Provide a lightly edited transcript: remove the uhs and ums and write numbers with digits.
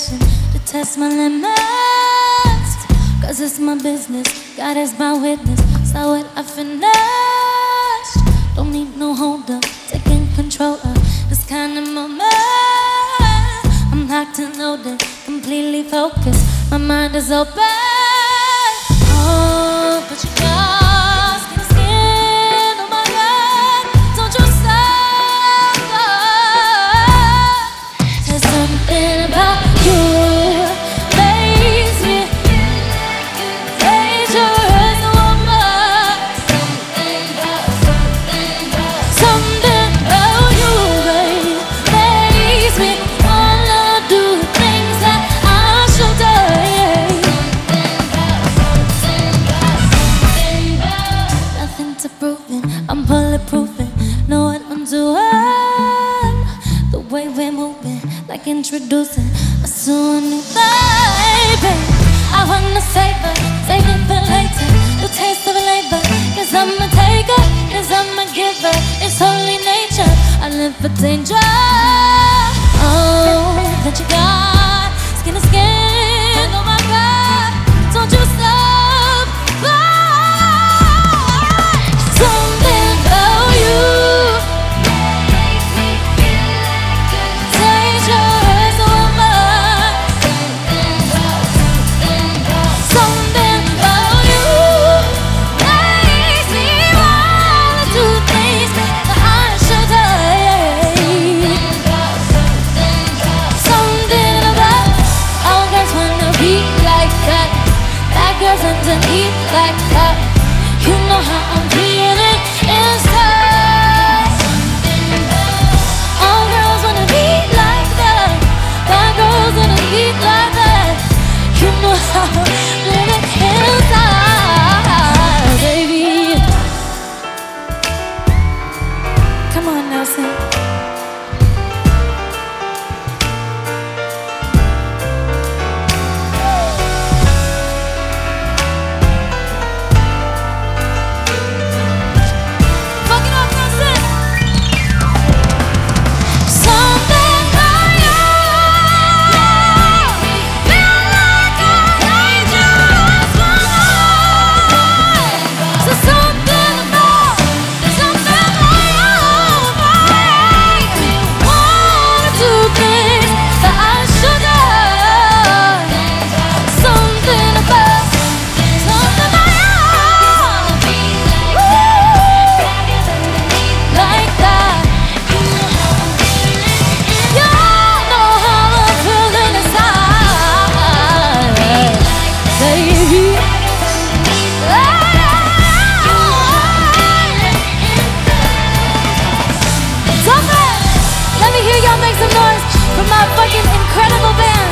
passion to test my limits. Cause it's my business, God is my witness. So what I finished. Don't need no hold up, taking control of this kind of moment. I'm locked and loaded, completely focused. My mind is open. Oh, but you got skin on my head. Don't you stop. There's something about you makes me dangerous woman. Something about you, babe, makes me wanna do things that I should do. Nothing to proving, I'm bulletproofing. Know what I'm doing. The way we're moving, like introducing us to a new baby. I wanna save it for later. The taste of labor, cause I'm a taker, cause I'm a giver. It's holy nature, I live for danger. Oh, that you got skin to skin, oh my God. Don't you stop. Something about you dangerous woman. Something about you makes me wanna do things that I should do. Something about all girls wanna be like that. Bad girls underneath like that. You know how I'm feeling inside. All girls wanna be like that. Bad girls underneath like that. You know how I'm feeling inside, baby. Come on now, sing. Fuck it up now, sing. Something about you feel like a dangerous woman. So something about you make me wanna do things that I should do. Something about you, like that. You know how I'm feeling inside, baby. Let me hear y'all make some noise for my fucking incredible band.